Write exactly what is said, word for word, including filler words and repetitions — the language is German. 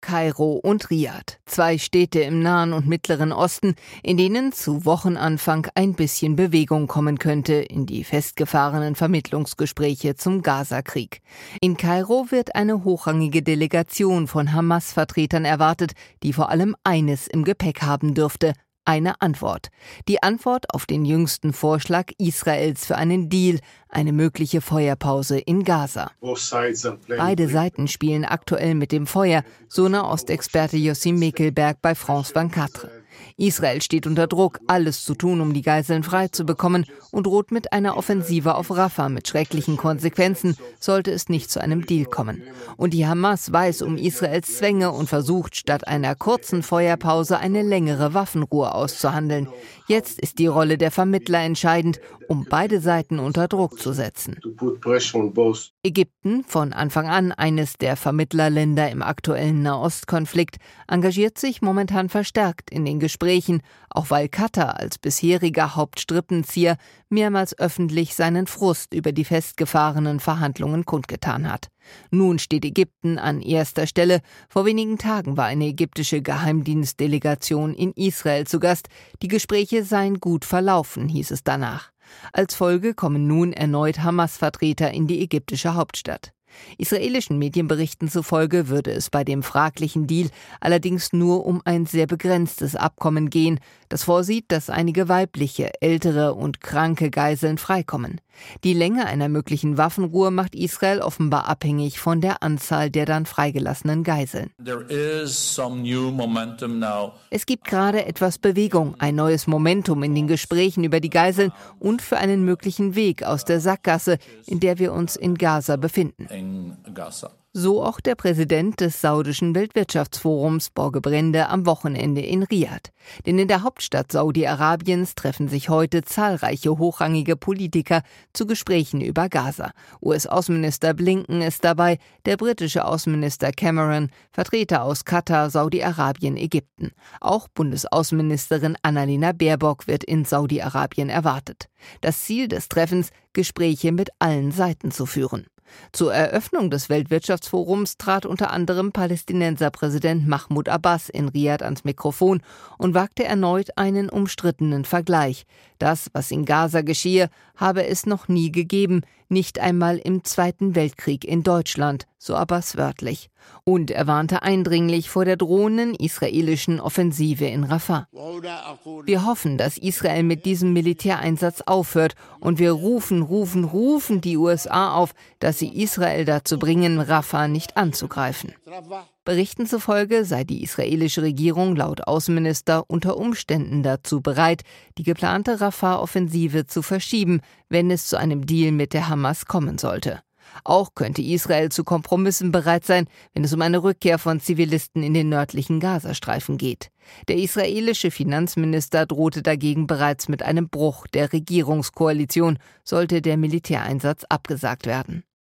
Kairo und Riad, zwei Städte im Nahen und Mittleren Osten, in denen zu Wochenanfang ein bisschen Bewegung kommen könnte in die festgefahrenen Vermittlungsgespräche zum Gaza-Krieg. In Kairo wird eine hochrangige Delegation von Hamas-Vertretern erwartet, die vor allem eines im Gepäck haben dürfte: eine Antwort. Die Antwort auf den jüngsten Vorschlag Israels für einen Deal, eine mögliche Feuerpause in Gaza. Beide Seiten spielen aktuell mit dem Feuer, so Nahostexperte Yossi Mekelberg bei France vierundzwanzig. Israel steht unter Druck, alles zu tun, um die Geiseln freizubekommen, und droht mit einer Offensive auf Rafah mit schrecklichen Konsequenzen, sollte es nicht zu einem Deal kommen. Und die Hamas weiß um Israels Zwänge und versucht, statt einer kurzen Feuerpause eine längere Waffenruhe auszuhandeln. Jetzt ist die Rolle der Vermittler entscheidend, um beide Seiten unter Druck zu setzen. Ägypten, von Anfang an eines der Vermittlerländer im aktuellen Nahostkonflikt, engagiert sich momentan verstärkt in den Gesprächen, auch weil Katar als bisheriger Hauptstrippenzieher mehrmals öffentlich seinen Frust über die festgefahrenen Verhandlungen kundgetan hat. Nun steht Ägypten an erster Stelle. Vor wenigen Tagen war eine ägyptische Geheimdienstdelegation in Israel zu Gast. Die Gespräche seien gut verlaufen, hieß es danach. Als Folge kommen nun erneut Hamas-Vertreter in die ägyptische Hauptstadt. Israelischen Medienberichten zufolge würde es bei dem fraglichen Deal allerdings nur um ein sehr begrenztes Abkommen gehen, das vorsieht, dass einige weibliche, ältere und kranke Geiseln freikommen. Die Länge einer möglichen Waffenruhe macht Israel offenbar abhängig von der Anzahl der dann freigelassenen Geiseln. Es gibt gerade etwas Bewegung, ein neues Momentum in den Gesprächen über die Geiseln und für einen möglichen Weg aus der Sackgasse, in der wir uns in Gaza befinden. So auch der Präsident des saudischen Weltwirtschaftsforums Borge Brende am Wochenende in Riad. Denn in der Hauptstadt Saudi-Arabiens treffen sich heute zahlreiche hochrangige Politiker zu Gesprächen über Gaza. U S-Außenminister Blinken ist dabei, der britische Außenminister Cameron, Vertreter aus Katar, Saudi-Arabien, Ägypten. Auch Bundesaußenministerin Annalena Baerbock wird in Saudi-Arabien erwartet. Das Ziel des Treffens: Gespräche mit allen Seiten zu führen. Zur Eröffnung des Weltwirtschaftsforums trat unter anderem Palästinenserpräsident Mahmoud Abbas in Riad ans Mikrofon und wagte erneut einen umstrittenen Vergleich. Das, was in Gaza geschehe, habe es noch nie gegeben, nicht einmal im Zweiten Weltkrieg in Deutschland, so Abbas wörtlich. Und er warnte eindringlich vor der drohenden israelischen Offensive in Rafah. Wir hoffen, dass Israel mit diesem Militäreinsatz aufhört, und wir rufen, rufen, rufen die U S A auf, dass sie Israel dazu bringen, Rafah nicht anzugreifen. Berichten zufolge sei die israelische Regierung laut Außenminister unter Umständen dazu bereit, die geplante Rafah-Offensive zu verschieben, wenn es zu einem Deal mit der Hamas kommen sollte. Auch könnte Israel zu Kompromissen bereit sein, wenn es um eine Rückkehr von Zivilisten in den nördlichen Gazastreifen geht. Der israelische Finanzminister drohte dagegen bereits mit einem Bruch der Regierungskoalition, sollte der Militäreinsatz abgesagt werden.